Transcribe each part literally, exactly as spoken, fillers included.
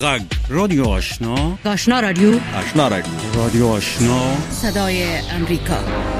غږ رادیو آشنا، آشنا رادیو، آشنا رادیو، رادیو آشنا، صدای امریکا.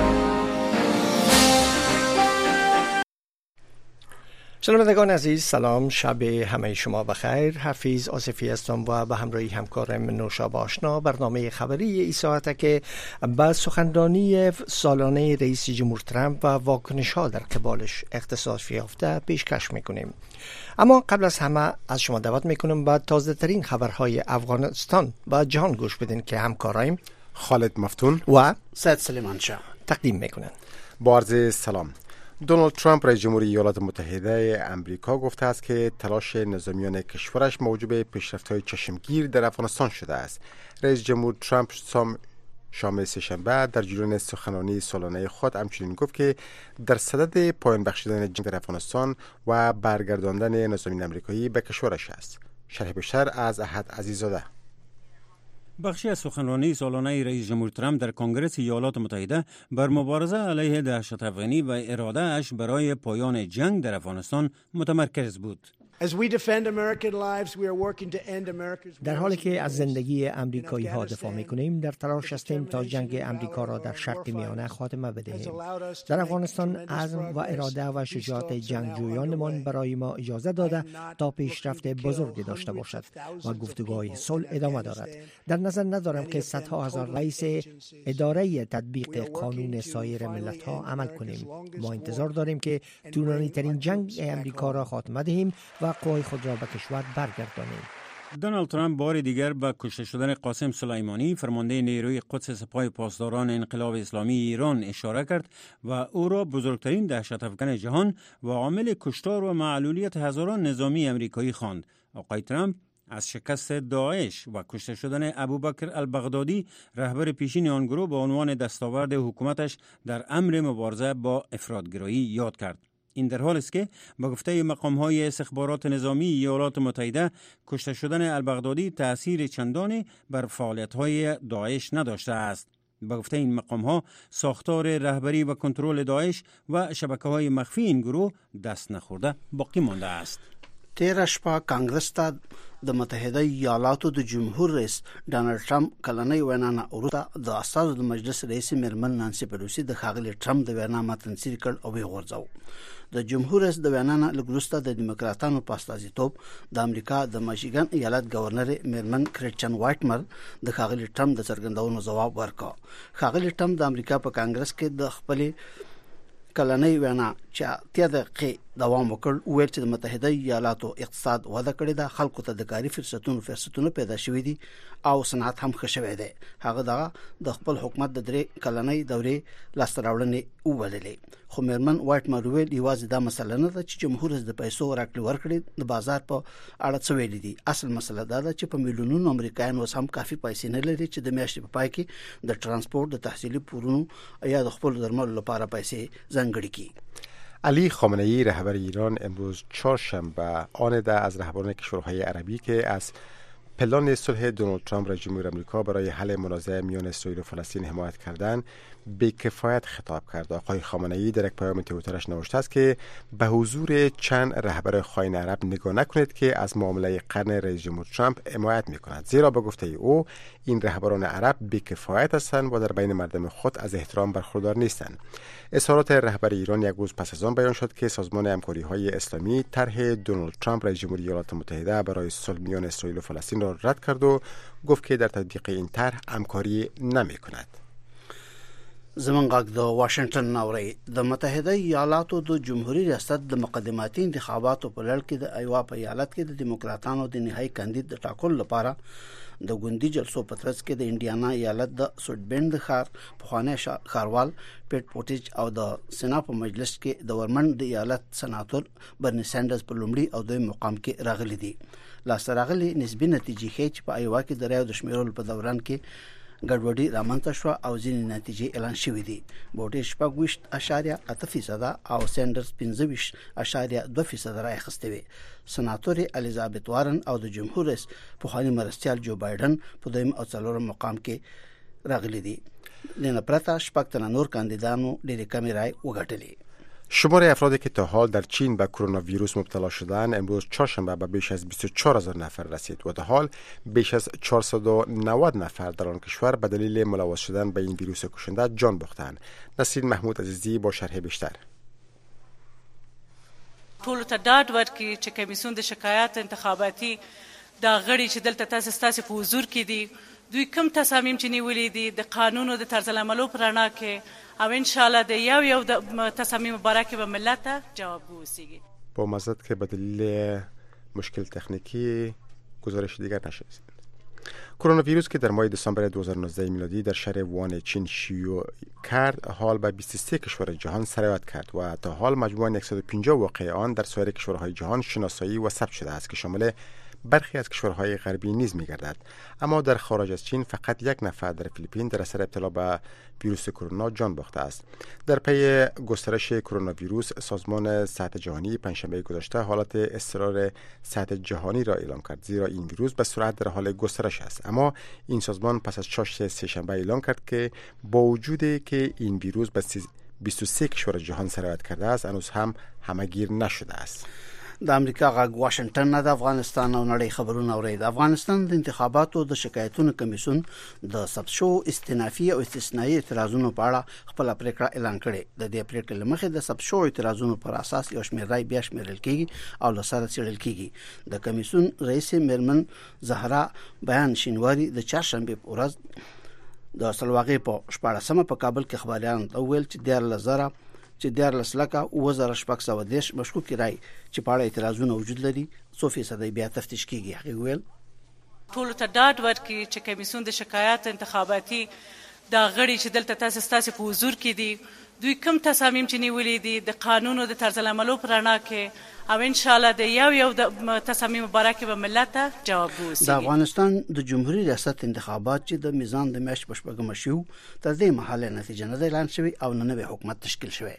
شنوندگان عزیز، سلام، شب همه شما بخیر. حفیظ آصفی هستم و به همراهی همکارم نوشابه آشنا برنامه خبری این ساعته که با سخنرانی سالانه رئیس جمهور ترامپ و واکنش ها در قبالش اختصاص یافته پیشکش میکنیم. اما قبل از همه از شما دعوت میکنم با تازه ترین خبرهای افغانستان و جهان گوش بدین که همکارایم خالد مفتون و سید سلیمان شاه تقدیم میکنن. با عرض سلام. دونالد ترامپ رئیس جمهوری ایالات متحده امریکا گفته است که تلاش نظامیان کشورش موجب پیشرفت‌های چشمگیر در افغانستان شده است. رئیس جمهور ترامپ شام سه‌شنبه در جریان سخنرانی سالانه خود همچنین گفت که در صدد پایان بخشیدن جنگ در افغانستان و برگرداندن نظامیان آمریکایی به کشورش است. شرح بیشتر از احد عزیزاده. بخشی از سخنرانی سالانه رئیس جمهور ترامپ در کنگره ایالات متحده بر مبارزه علیه دهشت افغانی و اراده اش برای پایان جنگ در افغانستان متمرکز بود. در حالی که از زندگی امریکایی ها دفاع میکنیم، در تلاش هستیم تا جنگ امریکا را در شرق میانه خاتمه بدهیم. در افغانستان عزم و اراده و شجاعت جنگجویانمان برای ما اجازه داده تا پیشرفت بزرگی داشته باشد و گفتگوهای صلح ادامه دارد. در نظر ندارم که صدها هزار رئیس اداره تطبیق قانون سایر ملت ها عمل کنیم. ما انتظار داریم که طولانی ترین جنگ امریکا را خاتمه دهیم و قوای خود را به کشور برگردانیم. دونالد ترامپ بار دیگر به کشته شدن قاسم سلیمانی، فرمانده نیروی قدس سپاه پاسداران انقلاب اسلامی ایران اشاره کرد و او را بزرگترین دهشت افکن جهان و عامل کشتار و معلولیت هزاران نظامی امریکایی خواند. آقای ترامپ از شکست داعش و کشته شدن ابوبکر البغدادی، رهبر پیشین آن گروه، به عنوان دستاورد حکومتش در امر مبارزه با افراطگرایی یاد کرد. این در حال است که با گفته مقام‌های استخبارات نظامی ایالات متحده، کشته شدن البغدادی تأثیر چندانی بر فعالیت‌های داعش نداشته است. با گفته این مقام‌ها، ساختار رهبری و کنترل داعش و شبکه‌های مخفی این گروه دست نخورده باقی مانده است. تیر شپه کانګرس ته د متحده ایالاتو د جمهور رئیس ډانلډ ټرمپ کلنۍ وینا نه وروسته د اساسو د مجلس رئیس میرمن نانسي پیلوسي د ښاغلي ټرمپ د وینا متن څیړ کړ او یې غورځاو. د جمهور رئیس د وینا نه لږ وروسته د دیموکراتانو په استازیتوب د امریکا د ماشیګن ایالت گورنر میرمن کریسچن وایټمر د ښاغلي ټرمپ د څرګندونو ځواب ورکړ. ښاغلي ټرمپ د امریکا په کانګرس کې د خپل کلنۍ وینا چې اتیا دقیقې دوام وکړ، ویل چې د متحده ایالاتو اقتصاد وده کړې ده، خلکو ته د کاري فرصتونو فرصتونه پیدا شوي دي او صنعت هم ښه شوی دی. هغه دغه د خپل حکومت د درې کلنۍ دورې لاسته راوړنې وبللې. خو میرمن وایټمر ویل یوازې دا مسله نه ده چې جمهور رئیس د پیسو راکړې ورکړې د بازار په اړه څه ویلي دي. اصل مسله دا ده چې په میلیونونو امریکایان اوس هم کافي پیسې نه لري چې د میاشتې په پای کې د ترانسپورت، د تحصیلي پورونو یا د خپل درملو لپاره پیسې ځانګړي کړي. علی خامنه ای رهبر ایران امروز چهارشنبه آمده از رهبران کشورهای عربی که از پلان صلح دونالد ترامپ رئیس جمهور آمریکا برای حل منازعه میان اسرائیل و فلسطین حمایت کردن به کفایت خطاب کرد. آقای خامنه ای در یک پیام توییترش نوشته است که به حضور چند رهبر خاین عرب نگاه نکنید که از معامله قرن رئیس جمهور ترامپ حمایت می‌کند، زیرا به گفته او این رهبران عرب به کفایت هستند و در بین مردم خود از احترام برخوردار نیستند. اظهارات رهبر ایران یک روز پس از آن بیان شد که سازمان همکاری‌های اسلامی طرح دونالد ترامپ رئیس جمهوری ایالات متحده برای صلح میان اسرائیل و فلسطین را رد کرد و گفت که در تطبیق این طرح همکاری نمی‌کند. زمون غږ د واشنگټن ناوړي د متحده ایالاتو د جمهوریت ریاست د مقدماتي انتخاباتو په لړ کې د ایوا په ایالت کې د دیموکراتانو د نهایی کاندید د ټاکلو لپاره د ګوندي جلسو په ترڅ کې د انډیانا ایالت د سوټبند ښار پخوانی ښاروال پیټ پوټیج او د سنا په مجلس کې د ورمن د ایالت سناتور برني سانډرز په لومړي او دویم مقام کې راغلي دي. لاسته راغلي نسبي نتیجې ښیي چې په ایوا کې د رایو د شمیرلو په دوران کې ګډوډي رامنځته شوه او ځینې نتیجې اعلان شوې دي. بوټیج شپږ ویشت اشاریه اته فیصده او سانډرز پنځه ویشت اشاریه دوه فیصده رای اخیستې وې. سناتور الیزابت وارن او د جمهور رئیس پخواني مرستیال جو بایدن په دویم او څلورم مقام کې راغلي دي. لنه پرته شپږ تنه نور کاندیدانو ډېرې کمې رای وګټلې. شمار افرادی که تا حال در چین به کرونا ویروس مبتلا شدند امروز چهارشنبه به بیش از بیست و چهار هزار نفر رسید و تا حال بیش از چهارصد و نود نفر در آن کشور به دلیل ملوث شدن به این ویروس کشنده جان باختند. نسرین محمود عزیزی با شرح بیشتر. ټول ته ډاډ ورکړي چې کمیسیون د شکایات انتخاباتي دا غړي چې دلته تاسو ستاسو په حضور کې دي دوی کوم تصامیم چې نیولې دي د قانون او د طرز العملو پر رڼا کې او ان شاء الله د یو یو د تصامیم مبارکه به ملت ته جواب ووسیږي. با مزد که به دلیل مشکل تکنیکی گزارش دیگر نشد. کرونا ویروس که در ماه دسامبر دو هزار و نوزده میلادی در شهر ووهان چین شیوع کرد حال به بیست و سه کشور جهان سرایت کرد و تا حال مجموعاً صد و پنجاه واقعه آن در سایر کشورهای جهان شناسایی و ثبت شده است که شامل برخی از کشورهای غربی نیز می‌گردد. اما در خارج از چین فقط یک نفر در فیلیپین در اثر ابتلا به ویروس کرونا جان باخته است. در پی گسترش کرونا ویروس سازمان صحت جهانی پنجشنبه گذشته حالت اضطرار صحت جهانی را اعلام کرد زیرا این ویروس به سرعت در حال گسترش است. اما این سازمان پس از چاشت سه‌شنبه اعلام کرد که با وجودی که این ویروس به بیست و سه کشور جهان سرایت کرده است هنوز هم همه‌گیر نشده است. د امریکا غږ واشنگټن نه د افغانستان او نړۍ خبرونه اوري. د افغانستان د انتخاباتو د شکایتونو کمیسیون د ثبت شو استنافي او استثنائي اعتراضونو په اړه خپل پریکړه اعلان کړې. د دې پریکړې لمخې د ثبت شو اعتراضونو پر اساس یو شمېر رای بیا شمیرل کیږي او له سره څېړل کیږي. د کمیسیون رئیس میرمن زهرا بیان شینواری د چهارشنبه په ورځ د سلواغې په شپاړسمه په کابل کې خبريالانو ته وویل چې دیارلس زره چې دیارلس لکه اووه زره شپږ سوه دېرش مشکوکې رای چې په اړه اعتراضونه وجود لري څو فیصده بیا تفتیش کیږي. هغې وویل ټولو ته ډاډ ورکړي چې کمیسیون د شکایات انتخاباتي دا غړي چې دلته تاسو ستاسو په حضور کې دي دوی کوم تصامیم چې نیولې دي د قانون او د طرز العملو پر رڼا کې او ان شاء الله د یو یو د تصامیم مبارکه به ملت ته جواب ووسیږي. د افغانستان د جمهوریت ریاست انتخابات چې د میزان د میاشتې په شپږمه شو تر دې مهاله نتیجه نه اعلان شوې او نه نوی حکومت تشکیل شوی.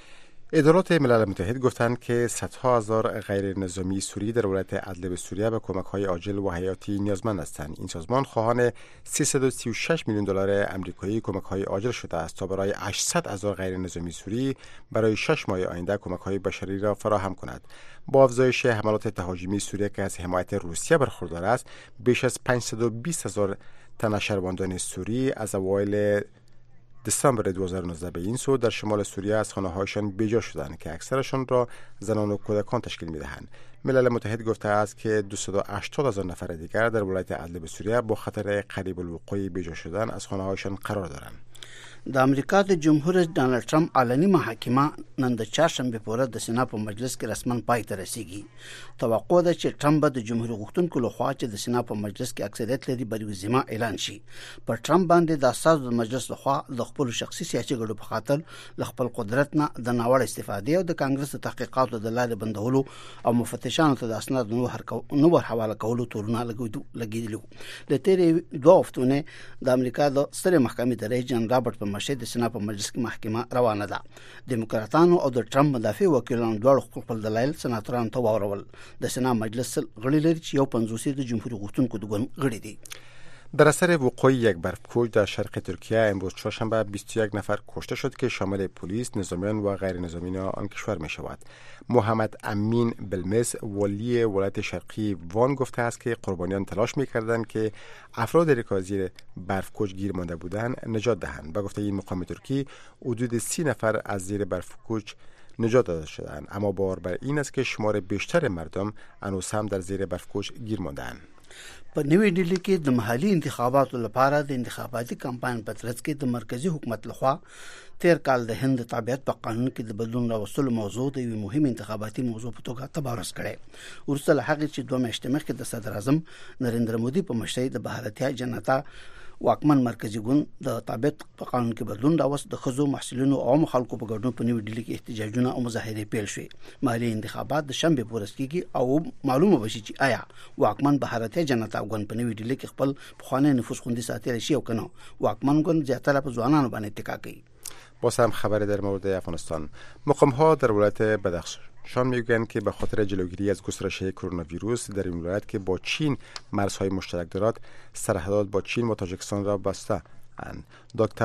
ادارات ملل متحد گفتند که صدها هزار غیر نظامی سوری در ولایت ادلب سوریه به کمک‌های عاجل و حیاتی نیازمند هستند. این سازمان خواهان سیصد و سی و شش میلیون دلار آمریکایی کمک‌های عاجل شده است تا برای هشتصد هزار غیر نظامی سوری برای شش ماه آینده کمک‌های بشری را فراهم کند. با افزایش حملات تهاجمی سوریه که از حمایت روسیه برخوردار است، بیش از پانصد و بیست هزار تن شهروندان سوری از اوایل دسامبر دو هزار و نوزده به این سو در شمال سوریه از خانه‌هایشان بیجا شدند که اکثرشان را زنان و کودکان تشکیل می‌دهند. ملل متحد گفته است که دویست و هشتاد هزار نفر دیگر در ولایت ادلب سوریه با خطر قریب الوقوع بیجا شدن از خانه‌هایشان قرار دارند. د امریکا د جمهور رئیس ډانلډ ټرمپ علني محاکمه نن د چهارشنبه په ورځ د سنا په مجلس کې رسماً پای ته رسیږي. توقع ده چې ټرمپ به د جمهوریت غوښتونکو لخوا چې د سنا په مجلس کې اکثریت لري بریوزیما اعلان شي. پر ټرمپ باندې د اساسو د مجلس لخوا د خپل شخصي سیاسي ګټو په خاطر ل خپل قدرت نه د ناوړه استفادې او د کانګرس د تحقیقاتو د لارې بندولو او مفتشانو ته د اسناد نو ور حواله کولو تورونه لګیدلو. د تیرې دوه هفتونه د امریکا د سترې محکمې د رئیس جن رابرټ په مشهد د سنا په مجلس کې محکمه روانه ده. دیموکراتانو او د ټرمپ مدافع وکیلانو دواړو خپل دلایل سناتورانو ته واورول. د سنا مجلس غړي لري چې یو پنځوس د جمهوریت غوښتونکو د ګوند غړي دي. در اثر وقوع یک برفکوچ در شرق ترکیه امروز چهارشنبه بیست و یک نفر کشته شد که شامل پلیس، نظامیان و غیر نظامیان آن کشور می شود. محمد امین بلمس ولی ولایت شرقی وان گفته است که قربانیان تلاش می کردند که افراد که زیر برفکوچ گیر مانده بودند نجات دهند. و گفته این مقام ترکی حدود سی نفر از زیر برفکوچ نجات داده شدند، اما باور بر این است که شمار بیشتر مردم هنوز هم در زیر برفکوچ گیر مانده‌اند. په نوې ډیلی کې د محلي انتخاباتو لپاره د انتخاباتي کمپاین په ترڅ کې د مرکزی حکومت لخوا تیر کال د هند تابعیت په قانون کې د بدلون راوستلو موضوع د یو مهم انتخاباتي موضوع په توګه تبارز کړي. ورسته له هغې چې دوه میاشتې مخکې د صدر اعظم نریندر مودي په مشرۍ د بھارتیا جنتا واکمن مرکزی ګوند د تابعیت په قانون کې بدلون راوست، د ښځو محصلینو او عام خلکو په ګډون په نوې ډیلی کې احتجاجونه او مظاهرې پیل شوې. مالي انتخابات د شنبه په ورځ کېږي او معلومه بشي چې آیا واکمن بھارتیا جنتا ګوند په نوې ډیلی کې خپل پخوانی نفوذ خوندي ساتلی شي او کنه. واکمن ګوند زیاتره په ځوانانو باندې اتکا کوي. باز هم خبری در مورد افغانستان. مقام‌ها در ولایت بدخشان میگویند که به خاطر جلوگیری از گسترش کرونا ویروس در این ولایت که با چین مرزهای مشترک دارد، سرحدات با چین و تاجیکستان را بسته اند. دکتر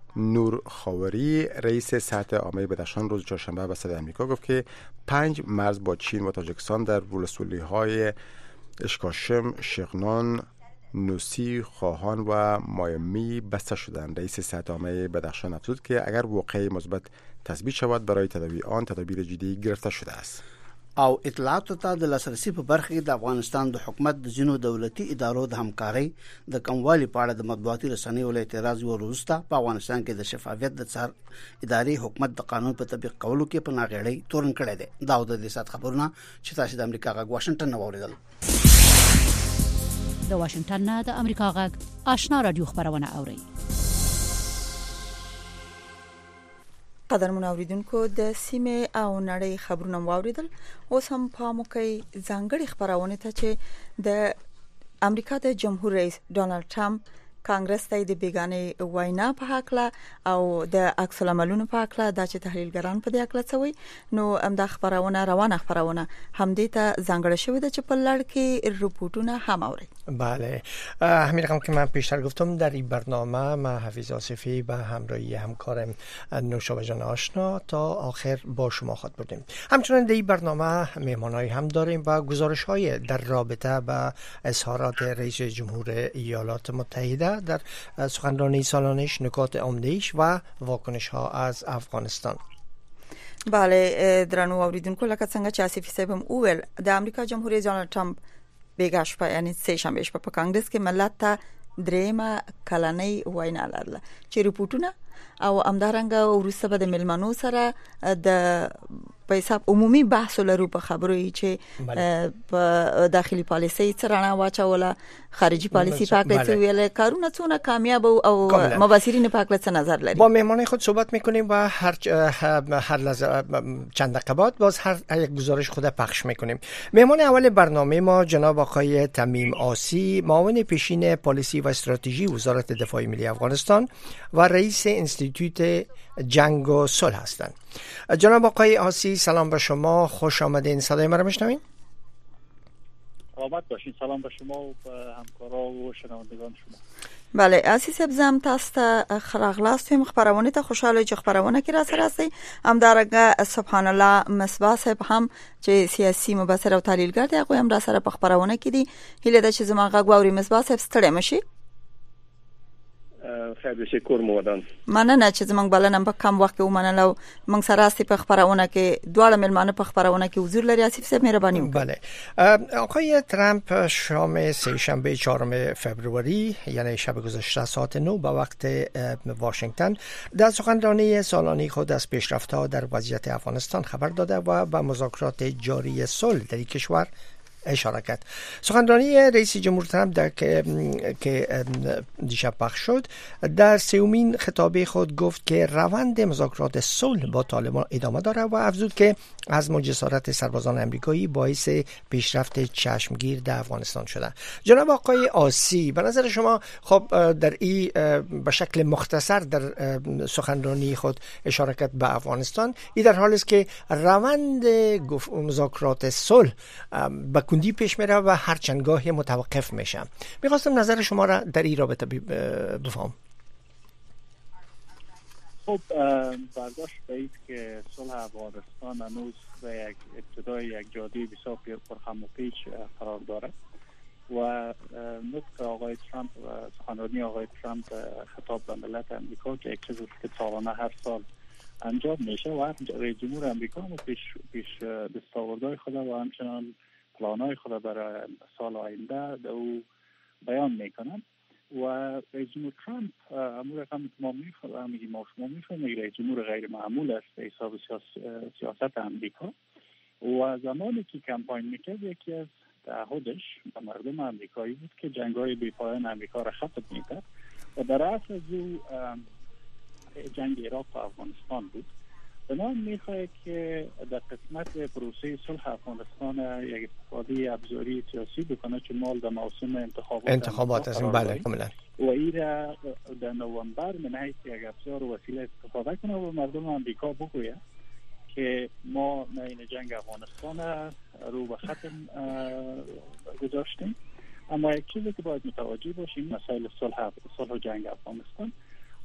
نور خاوری رئیس سطح عامه بدخشان روز چهارشنبه به صدای آمریکا گفت که پنج مرز با چین و تاجیکستان در ولسوالی‌های اشکاشم، شغنان، نوسی، خواهان و مایمی بسته شدند. رئیس سطح عامه بدخشان افزود که اگر واقعی مثبت تثبیت شود برای تداوی آن تدابیر جدی گرفته شده است. او اطلاعاتو ته د لاسرسي په برخه کې د افغانستان د حکومت د ځینو دولتي ادارو د همکارۍ د کموالي په اړه د مطبوعاتي رسنیو له اعتراض وروسته په افغانستان کې د شفافیت د څار اداري حکومت د قانون په تطبیق کولو کې په ناغېړۍ تورن کړی دی. دا د دې سات خبرونه چې تاسو د امریکا غږ واشنگټن نو اوریدل. د واشنگټن نه د امریکا غږ آشنا رادیو خبرونه اوري. قدرمن اوریدونکو د سیمه او نړۍ خبرونه واوریدل. اوس هم پام وکړئ ځانګړي خبرونه ته چې د امریکا د جمهور رئیس ډونالد ټرمپ کانګرس ته د بیگانه وینا په حق له او د عکس العملونو په حق له د تحلیلګران په دې حق له څوي نو هم د خبرونه روانه خبرونه هم دې ته ځانګړی شوی د چې په لړ کې رپورټونه هم اوري. بله همین رقم که من پیشتر گفتم در این برنامه ما حفیظ آصفی به همراهی همکارم نوشابه جان آشنا تا آخر با شما خواهد بودیم. همچنین در این برنامه مهمانایی هم داریم و گزارش های در رابطه با اظهارات رئیس جمهور ایالات متحده در سخنرانی سالانش، نکات عمده‌اش و واکنش ها از افغانستان. بله درنو اوریدونکو لکه څنګه چې آصفی صاحب هم وویل د امریکا جمهور رئیس ډونالد ټرمپ بیګا شپه یعنی سه شنبه شپه په کانګرس کې ملت ته دریمه کلنۍ وینا لرله چې رپورټونه او امدارنګ ورسته به د ملمنو سره د په حساب عمومي بحث لرو په خبرو چې په داخلي پالیسي سره واچوله خارجي پالیسي پاکه څه ویل کارونه څونه کامیاب او مبصرین پاکه څه نظر لري. با مهمان خود صحبت میکنیم و هر هر لحظه چند دقیقه بعد باز هر یک گزارش خود پخش میکنیم. مهمان اول برنامه ما جناب آقای تمیم آسی، معاون پیشین پالیسی و استراتژی وزارت دفاع ملی افغانستان و رئیس انستیتوت جنگ و صلح هستند. جناب آقای آسی سلام به شما، خوش آمدین. صدای ما رو میشنوین؟ سلامت باشین. سلام به شما و همکارا و شنوندگان شما. بله عزیز ابزم تاسو ته خراغلاستم خبرونه ته خوشاله چې خبرونه کې را سره سي هم درګه سبحان الله مصباح صاحب هم چې سیاسي مبصر او تحلیلګر دی هغه هم را سره په خبرونه کې دي. هله د چې زما غږ واوري مصباح صاحب ستړي مشي. خیر بشه کور مودان مننه چې زمونږ بلنه په کم وخت کې ومنلو. موږ سره است په خبرونه کې دواړه ملمانه په خبرونه کې حضور لري. آصف صاحب مهرباني وکړئ. بله آقای ترامپ شام سه شنبه چهارم فوریه یعنی شب گذشته ساعت نه به وقت واشنگتن در سخنرانی سالانه خود از پیشرفت‌ها در وضعیت افغانستان خبر داده و به مذاکرات جاری صلح در کشور اشاره کرد. سخنرانی رئیس جمهور ترامپ در که دیشب پخش شد در سومین خطاب خود گفت که روند مذاکرات صلح با طالبان ادامه دارد و افزود که عزم و جسارت سربازان امریکایی باعث پیشرفت چشمگیر در افغانستان شده. جناب آقای آسی به نظر شما خب در این به شکل مختصر در سخنرانی خود اشاره کرد به افغانستان، این در حالی است که روند مذاکرات صلح به کندی پیش میره و هر چند گاهی متوقف میشه. میخواستم نظر شما را در این رابطه بفهم. خب برداشت به این که صلح افغانستان هنوز به یک ابتدای یک جاده بسیار پرخم و پیچ قرار دارد و نطق آقای ترامپ و سخنرانی آقای ترامپ خطاب به ملت امریکا که یک چیزی که سالانه هر سال انجام میشه و رئیس جمهور امریکا هم پیش پیش دستاوردهای خود و همچنان پلانهای خود برای سال آینده در او بیان میکنند و رئیس جمهور ترامپ امور رقم ما میفهمیم ما شما میفهمیم رئیس جمهور غیر معمول است به حساب سیاست امریکا و زمانی که کمپاین میکرد یکی از تعهدش به مردم امریکایی بود که جنگ‌های بی‌پایان امریکا را ختم میکرد و در اصل از او جنگ عراق و افغانستان بود. بنابراین میخواهد که در قسمت پروسه صلح افغانستان یک استفاده ابزاری سیاسی بکنه که مال در موسم انتخابات انتخابات است. بله کاملا. و این را در نوامبر من حیث یک ابزار و وسیله استفاده کنه و مردم امریکا بگوید که ما این جنگ افغانستان رو به ختم گذاشتیم، اما یک چیزی که باید متوجه باشیم مسائل صلح صلح و جنگ افغانستان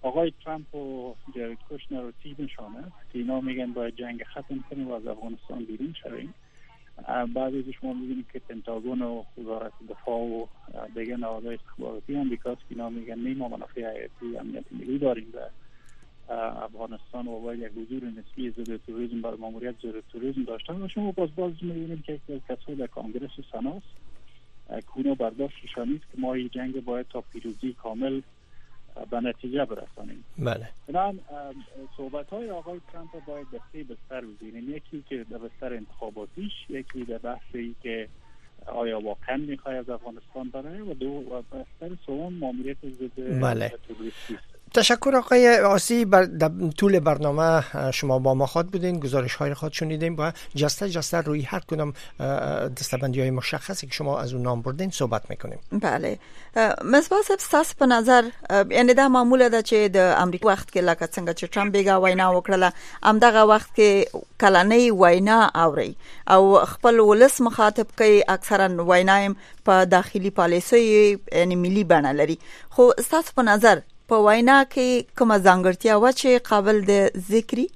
آقای ترامپ و جارد کوشنر و تیمشان است که اینا میگن باید جنگ ختم کنیم و از افغانستان بیرون شویم. بعد از شما می‌بینید که پنتاگون و وزارت دفاع و دیگر نهادهای استخباراتی آمریکا که اینا میگن نه ما منافع حیاتی امنیت ملی داریم در افغانستان و باید یک حضور نسبی ضد تروریسم بر ماموریت ضد تروریسم داشته و شما باز باز می‌بینید که کسایی در کنگره و سنا کونو برداشتشان نیست که ما این جنگ باید تا پیروزی کامل به نتیجه برسانیم. بله. بنابراین صحبت های آقای ترامپ باید در سه بستر ببینیم، یکی که در بستر انتخاباتیش، یکی در بحثی که آیا واقعا میخواد از افغانستان بره و دو و بستر سوم ماموریت ضد بله. تروریسم. تشکر آقای آسی. بر طول برنامه شما با ما خود بودین، گزارش های خود شنیدیم و جسته جسته روی هر کدام دستبندی های مشخصی که شما از اون نام بردین صحبت میکنیم. بله مصباح صاحب ستاسو په نظر یعنی دا معموله ده چې د امریکا وخت کې لکه څنګه چې ټرمپ بیګا وینا وکړه همدغه وخت کې کلنۍ وینا اوري او خپل ولس مخاطب کوي، اکثرا وینا په داخلي پالیسي یعنی ملي بڼه لري. خو ستاسو په نظر په وینا کې کومه ځانګړتیا و چې قابل د ذکرې؟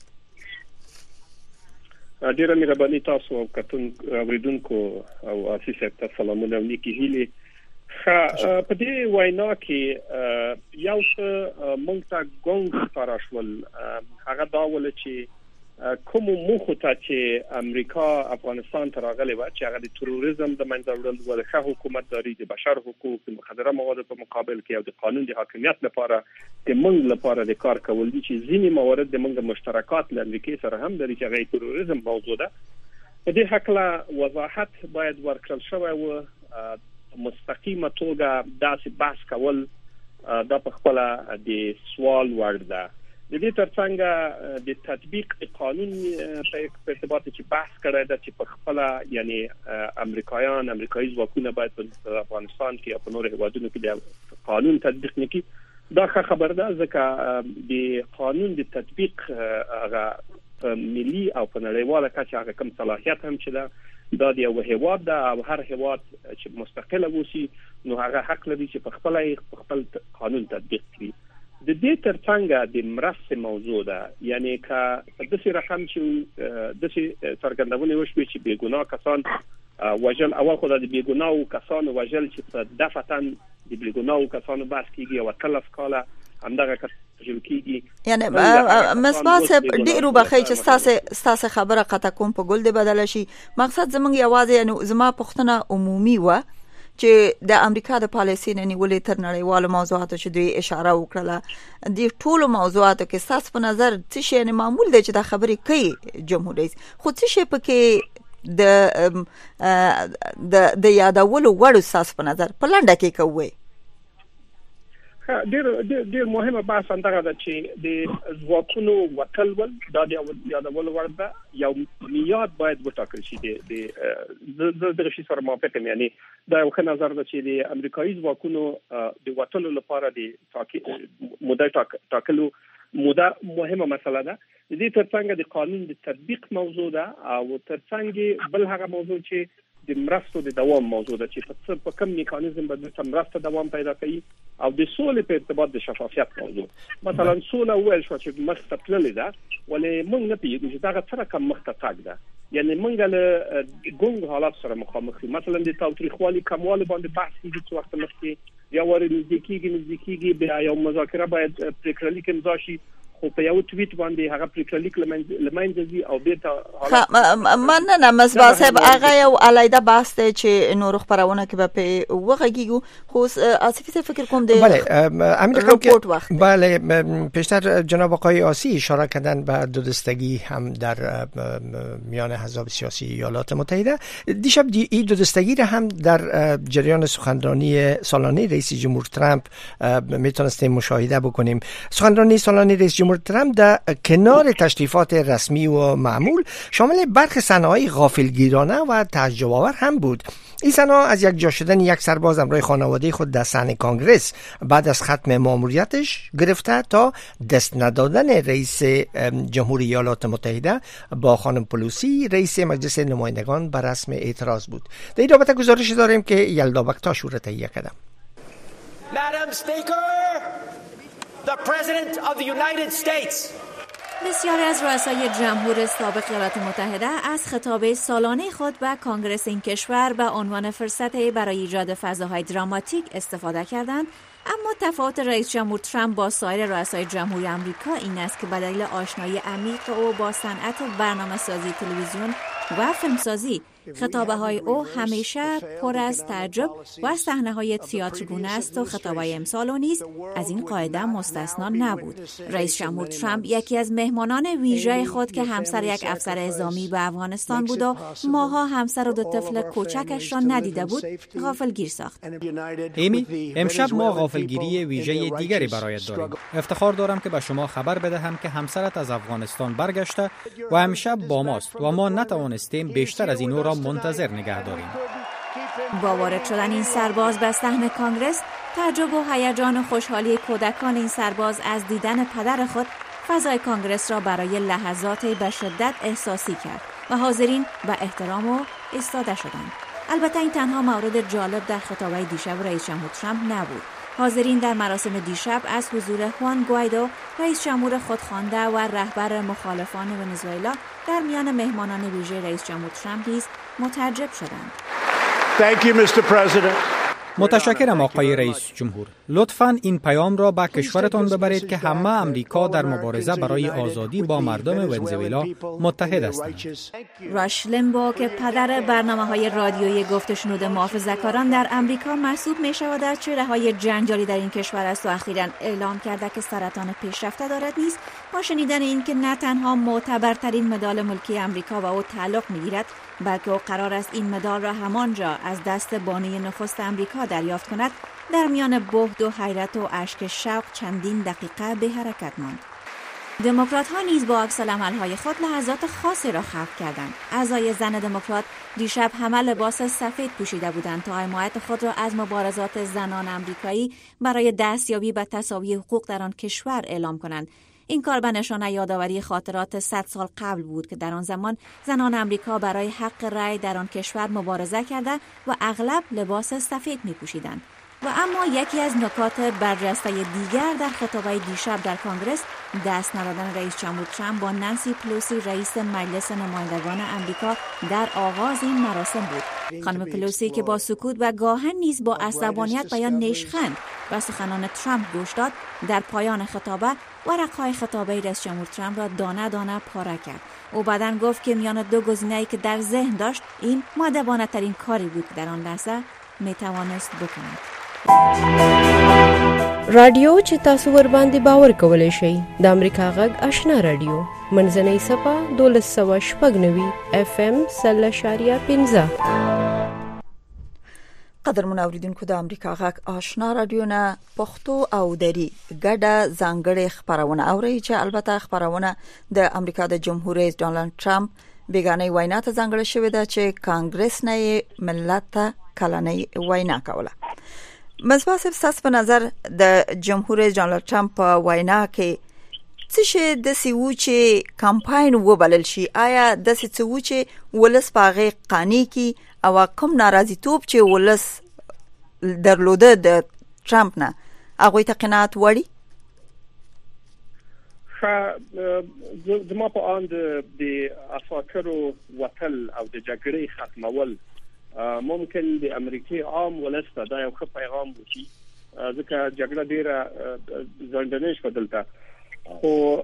ډیره مهرباني تاسو او کتون اوریدونکو او اساسي ته سلامونه او نیکی هیلې. په دې وینا کې یو څه مونږ ته ګونګ تراشول هغه دا ول چې کوم مخ ته چې امریکا افغانستان ته راغلی و چې هغه د تروریسم د منځه وړل او د ښه حکومتداري، د بشر حقوق، د مخدره موادو په مقابل کې او د قانون د حاکمیت لپاره د مونږ لپاره د کار کول دي چې ځینې موارد د مونږ مشترکات له امریکا سره هم لري چې هغه تروریسم موضوع ده. په دې حق وضاحت باید ورکړل شوی و. مستقیمه توګه داسې بحث کول دا په خپل د سوال وړ ده. د دې ترڅنګ د تطبیق قانون په ارتباط چې بحث کړی دا چې په خپل یعنی امریکایان امریکایي ځواکونه باید په افغانستان کې او په نورو هیوادونو کې د قانون تطبیق نکړي، دا خبر ده ځکه د قانون د تطبیق هغه ملي او په نړیواله کچه هغه کوم صلاحیت هم چې ده دا د یو هیواد ده او هر هیواد چې مستقل اوسي نو هغه حق لري چې په خپل خپل قانون تطبیق کړي. د دې ترڅنګ د مرستې موضوع ده، یعنی که د څه رقم چې د څه څرګندونه وشوي چې بیګناه کسان وجل اول خو د بیګناه کسان وجل چې په دفتن د بیګناه کسانو بحث کیږي او تلف کاله همدغه کسان کیږي. یعنی مصباح صاحب ډیرو بخی چې تاسو تاسو خبره قطع کوم په ګل دی بدل شي. مقصد زمونږ یوازې یعنی زما پښتنه عمومي و چې د امریکا د پالیسي نه نیولې تر نړیوالو موضوعاتو چې دوی اشاره وکړه د ټولو موضوعاتو کې ستاسو په نظر څه شی نه معمول دی چې دا خبرې کوي جمهور رئیس، خو څه شی پکې د د د یادولو وړ ستاسو په نظر په لنډه کې کوي؟ ډیر ډیر مهمه بحث اندغه ده چې د ځواکونو وکل ول دا د یادول وړ ده. یو میاد باید وټاکل شي د د د شي سره موافق یم، یعنی دا یو ښه نظر ده چې د امریکایي ځواکونو د وټلو لپاره د موده ټاکلو موده مهمه مسله ده. د دې ترڅنګ د قانون د تطبیق موضوع ده او ترڅنګ بل هغه موضوع چې د مرستو د دوام موضوع ده چې په کوم میکانیزم باندې د مرستو دوام پیدا کوي او د سولې په ارتباط د شفافیت موضوع. مثلا سوله ویل شو چې مخ ته تللې ده ولې موږ نه پیږو چې دا څنګه کوم مخ ته تاګ ده، یعنی موږ له ګونګ حالات سره مخامخ یو. مثلا د تاوتریخوالي کموالي باندې بحث کیږي چې وخت مخکې یا ورې نزدیکیږي نزدیکیږي بیا یو مذاکره باید پریکړلیک امضا شي، خو په یو ټویټ باندې هغه پریکړلیک لمنځي او بیرته مننه. مصباح صاحب هغه یو علیده بحث دی چې نور خبرونه کې به په وغږیږو، خو آصفی صاحب فکر کوم دی بله امریکا بله پیشتر جناب آقای آسی اشاره کردن به دو دستگی هم در میان احزاب سیاسی ایالات متحده. دیشب دی این دو دستگی را هم در جریان سخنرانی سالانه رئیس جمهور ترامپ میتونستیم مشاهده بکنیم. سخنرانی سالانه رئیس جمهور ترامپ در کنار تشریفات رسمی و معمول شامل برخی صحنه‌های غافلگیرانه و تعجب‌آور هم بود. این صحنه از یک جا شدن یک سرباز همراه خانواده خود در صحن کنگره بعد از ختم ماموریتش گرفته تا دست ندادن رئیس جمهوری ایالات متحده با خانم پلوسی رئیس مجلس نمایندگان بر رسم اعتراض بود. در این رابطه گزارش داریم که یلدا بکتاش را تهیه کردم. Madam Speaker, the President of the United States. بسیاری از رؤسای جمهور سابق ایالات متحده از خطاب سالانه خود به کانگرس این کشور به عنوان فرصتی برای ایجاد فضاهای دراماتیک استفاده کردند، اما تفاوت رئیس جمهور ترامپ با سایر رؤسای جمهوری آمریکا این است که به دلیل آشنایی عمیق او با صنعت برنامه‌سازی تلویزیون و فیلمسازی، خطابه‌های او همیشه پر از تعجب و صحنه‌های تئاترگونه است و خطابه‌های امسال او نیز از این قاعده مستثنا نبود. رئیس جمهور ترامپ یکی از مهمانان ویژه خود که همسر یک افسر اعزامی به افغانستان بود و ماها همسر و دو طفل کوچکش را ندیده بود، غافلگیر ساخت. ایمی، امشب ما غافلگیری ویژه دیگری برایت داریم. افتخار دارم که به شما خبر بدهم که همسرت از افغانستان برگشته و امشب با ماست و ما نتوانستیم بیشتر از این را منتظر نگه داریم. با وارد شدن این سرباز به صحن کانگرس، تعجب و هیجان و خوشحالی کودکان این سرباز از دیدن پدر خود فضای کانگرس را برای لحظاتی به شدت احساسی کرد و حاضرین به احترام و ایستاده شدند. البته این تنها مورد جالب در خطابه دیشب رئیس جمهور ترامپ نبود. حاضرین در مراسم دیشب از حضور خوان گوایدو، رئیس جمهور خودخوانده و رهبر مخالفان ونزوئلا، در میان مهمانان ویژه رئیس جمهور ترامپ نیز متعجب شدند. Thank you, Mister President. متشکرم آقای رئیس جمهور. لطفاً این پیام را به کشورتان ببرید که همه امریکا در مبارزه برای آزادی با مردم ونزوئلا متحد هستند. راش لیمبو که پدر برنامه‌های رادیویی گفت شنود محافظه‌کاران در امریکا محسوب می‌شود در چهره‌های جنجالی در این کشور است و اخیراً اعلام کرده که سرطان پیشرفته دارد نیز با شنیدن این که نه تنها معتبرترین مدال ملکی امریکا و او تعلق می‌گیرد، بلکه او قرار است این مدال را همانجا از دست بانی نخست امریکا دریافت کند، در میان بهت و حیرت و اشک شوق چندین دقیقه به حرکت ماند. دموکرات‌ها نیز با عکس‌العمل‌های خود لحظات خاصی را خلق کردند. اعضای زن دموکرات دیشب همه لباس سفید پوشیده بودند تا حمایت خود را از مبارزات زنان آمریکایی برای دستیابی به تساوی حقوق در آن کشور اعلام کنند. این کار به نشانه یادآوری خاطرات صد سال قبل بود که در آن زمان زنان آمریکا برای حق رأی در آن کشور مبارزه کرده و اغلب لباس سفید می‌پوشیدند. و اما یکی از نکات برجسته دیگر در خطابه دیشب در کانگرس، دست ندادن رئیس جمهور ترامپ با نانسی پلوسی رئیس مجلس نمایندگان آمریکا در آغاز این مراسم بود. خانم پلوسی که با سکوت و گاهن نیز با عصبانیت و یا نیشخند و سخنان ترامپ گوش داد، در پایان خطابه ورقه‌های خطابه رئیس جمهور ترامپ را دانه دانه پاره کرد. او بعداً گفت که میان دو گزینه‌ای که در ذهن داشت، این مؤدبانه ترین کاری بود که در آن لحظه می توانست بکند. رادیو چې تاسو ور باندې باور کولای شئ د امریکا غږ آشنا رادیو منځنۍ صفه دولس سوه شپږ نوي اف ام سل اشاریه پنځه. قدرمن اوریدونکو د امریکا غږ آشنا رادیو نه پښتو او دری ګډه ځانګړې خبرونه اوري چې البته خبرونه د امریکا د جمهور رئیس ډونالد ترامپ بیگانه وینا ته ځانګړې شوې ده چې کانګرس نه ملت ته کلنۍ وینا کوله. مصباح صاحب، ستاسو په نظر د جمهور رئیس ډونالد ترامپ په وینا کې څه شی داسې و چې کمپاین وبلل شي؟ آیا داسې څه و چې ولس په هغې قانع کړي او کوم ناراضیتوب چې ولس درلوده د ترامپ نه هغوی ته قناعت وړي؟ ښه، زما په اند د افاکرو وتل او د جګړې ختمول ممکن د امریکای عام ولس ته دا یو ښه پیغام وشي، ځکه جګړه ډیره ځنډنه شوه دلته، خو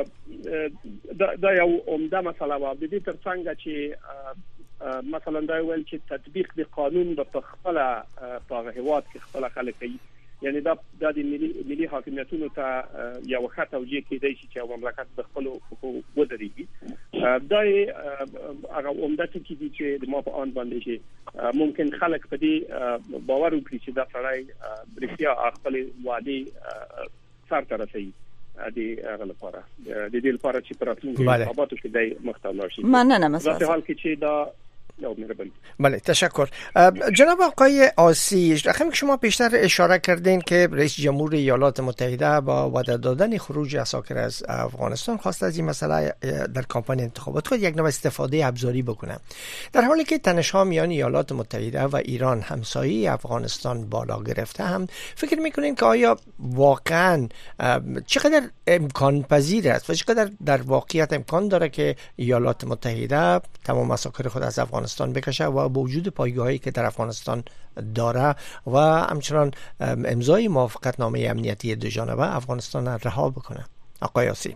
دا یو عمده مسله وه. د دې ترڅنګ چې مثلا دا ویل چې تطبیق د قانون په خپله په هغه هېواد کې خپله خلک کوي، یعنی دا د ملي حاکمیتونو ته یو ښه توجیه کېدی شي چې یو مملکت د خپلو حقوقو ودرېږي. دا یې هغه عمده ټکي دي چې د ما په اند باندې چې ممکن خلک په دې باور وکړي چې دا سړی رښتیا خپلې وعدې سرته رسوي د هغه لپاره، د دې لپاره چې په راتلونکي انتخاباتو کې دی مخ ته ولاړ شي. مننه. په حال کې چې دا بله تشکر. جناب آقای آسی، رقمی که شما پیشتر اشاره کردین که رئیس جمهور ایالات متحده با وعده دادن خروج عساکر از افغانستان خواست از این مسئله در کمپین انتخابات خود یک نوع استفاده ابزاری بکنه، در حالی که تنش‌ها میان ایالات متحده و ایران همسایه افغانستان بالا گرفته، هم فکر میکنین که آیا واقعا چقدر امکان پذیر است و چقدر در واقعیت امکان داره که ایالات متحده تمام عساکر خود از افغانستان بکشه و با وجود پایگاهایی که در افغانستان داره و همچنان امضای موافقتنامه امنیتی دو جانبه افغانستان رها بکنه؟ آقای آسی.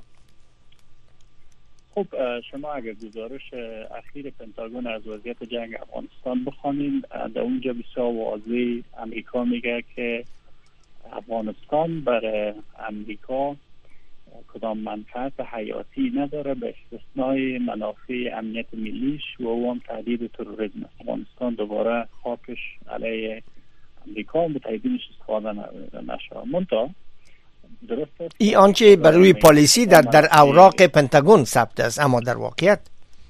خب شما اگر گزارش اخیر پنتاگون از وضعیت جنگ افغانستان بخوانید، در اونجا بسیار واضح امریکا میگه که افغانستان برای امریکا کدام منفعت حیاتی نداره به استثنای منافع امنیت ملیش و او هم تهدید تروریسم. افغانستان دوباره خاکش علیه امریکا و متحدینش استفاده نشه. منتها درست است این آنچه بر روی پالیسی در در اوراق پنتاگون ثبت است، اما در واقعیت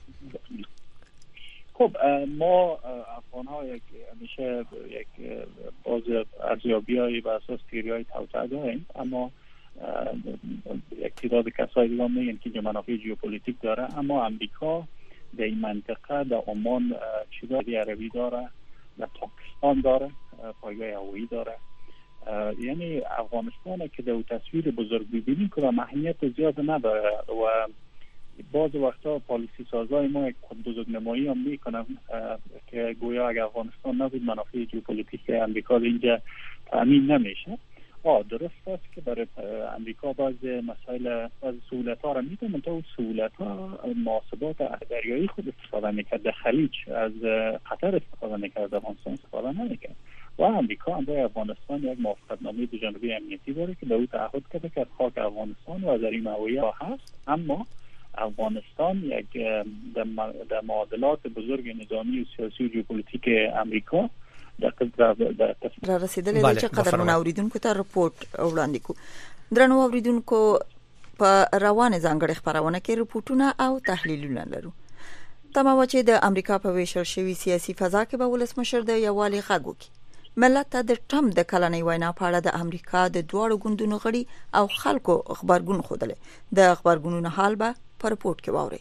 خب ما افغان ها یک همیشه یک باز ارزیابی‌های بر اساس تئوری‌های توسعه داریم، اما یک تعداد کسایی دیگه میگن که منافع ژئوپلیتیک داره، اما امریکا در این منطقه در عمان چیزای عربی داره، در پاکستان داره، پایگاه هوایی داره. یعنی افغانستان که در تصویر بزرگ ببینیم که اهمیت زیاد نداره و بعض وقتا پالیسی سازای ما یک بزرگ نمایی هم میکنن که گویا اگر افغانستان نبود منافع ژئوپلیتیک امریکا اینجا تامین نمیشه. آه درست است که برای امریکا بعض مسائل بعض سهولت ها را میده، منتها اون سهولت ها محاسبات دریایی خود استفاده میکرد، در خلیج از قطر استفاده میکرد، افغانستان استفاده نمیکرد. و امریکا هم برای افغانستان یک موافقتنامه دو جانبه امنیتی داره که به او تعهد کرده که خاک افغانستان و از این هوایی هست، اما افغانستان یک در معادلات بزرگ نظامی و سیاسی و ژئوپلیتیک امریکا در را رسیدلې ده چې قدرمن اوریدونکو ته رپورټ وړاندې کو. درنو اوریدونکو، په روانه ځانګړې خبرونه کې رپورټونه او تحلیلونه لرو. تمام چې د امریکا په ویشل شوی سیاسي فضا کې به ولسمشر د یووالي غږ وکړي. ملت ته د ټرمپ د کلنۍ وینا په اړه د امریکا د دواړو ګوندونو غړي او خلکو خبرګون خوده. د خبرګونونو حال به په رپورټ کې واوري.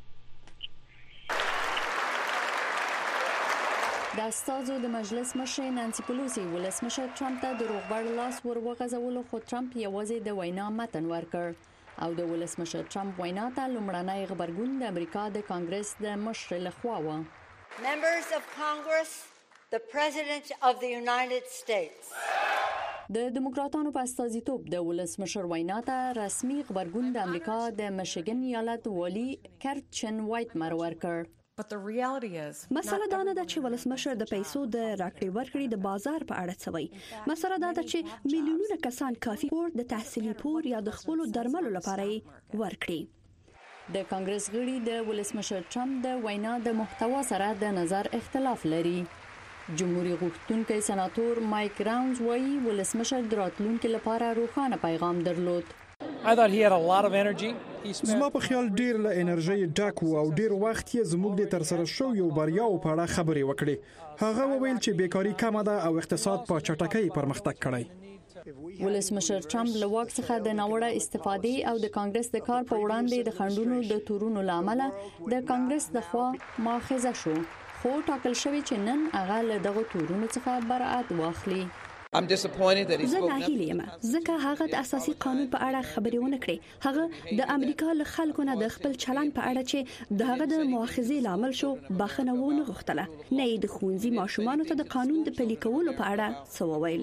د استازو د مجلس مشر نانسی پلوسی ولسمشر ټرمپ ته د روغبړ لاس ور وغځولو، خو ټرمپ یوازې د وینا متن ورکړ او د ولسمشر ټرمپ وینا ته لومړنی خبرګون د امریکا د کانګرس د مشر لخوا و. Members of Congress, the President of the United States. د دیموکراتانو په استازیتوب د ولسمشر وینا ته رسمي خبرګون د امریکا د میشیګن ایالت والی کرچن وایټ مر ورکړ. مسله دا نه ده چې ولسمشر د پیسو د راکړې ورکړې د بازار په اړه څه وایي. مسله دا ده چې میلیونونه کسان کافي پور د تحصیلي پور یا د خپل درملو لپاره ورکړي. د کانګرس غړي د ولسمشر ټرمپ د وینا د محتوا سره د نظر اختلاف لري. جمهوریت غوښتونکي سناتور مایک راونز وایي ولسمشر د راتلونکو لپاره روښانه پیغام درلود. I thought he had a lot of energy. زما په خیال ډیر له انرژي ډک وو او ډیر وخت یې زموږ د تر سره شو یو بریاو په اړه خبرې وکړې. هغه وویل چې بیکاری کمه ده او اقتصاد په چټکۍ پرمختګ کړی. ولسمشر ټرمپ له واک څخه د ناوړه استفادې او د کانګرس د کار په وړاندې د خنډونو د تورونو لامل د کانګرس د خوا ماخذه شو، خو ټاکل شوی چې نن هغه له دغه تورونو څخه برائت واخلي. I'm disappointed that he spoke. زه ناهیلی یم ځکه هغه د اساسي قانون په اړه خبرې ونه کړې. هغه د امریکا له خلکو نه د خپل چلند په اړه چې د هغه د مؤاخذې لامل شو بخښنه ونه غوښتله، نه یې د ښوونځي ماشومانو ته د قانون د پلي کولو په اړه څه وویل.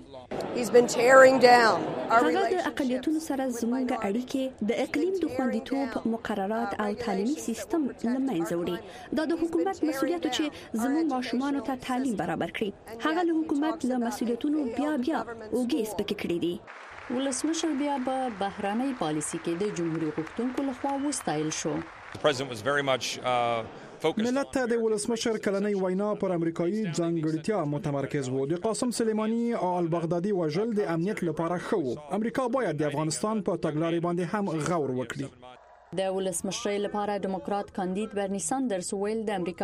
هغه د اقلیتونو سره زموږ اړیکې د اقلیم د خوندیتوب مقررات او تعلیمي سیستم له منځه وړي. دا د حکومت مسؤلیت چې زموږ ماشومانو ته تعلیم برابر کړي. هغه له حکومت له مسؤلیتونو بیا بیا اوږې سپکې کړې دي. ولسمشر بیا په بهرنۍ پالیسي کې د جمهوریت غوښتونکو لخوا وستایل شو. ملت ته د ولسمشر کلنۍ وینا پر امریکایي ځانګړتیا متمرکز و. د قاسم سلیمانی او البغدادي وژل د امنیت لپاره ښه و. امریکا باید د افغانستان په تګلارې باندې هم غور وکړي. د ولسمشر لپاره ډیموکرات کاندید برنی ساندرز ویل د امریکا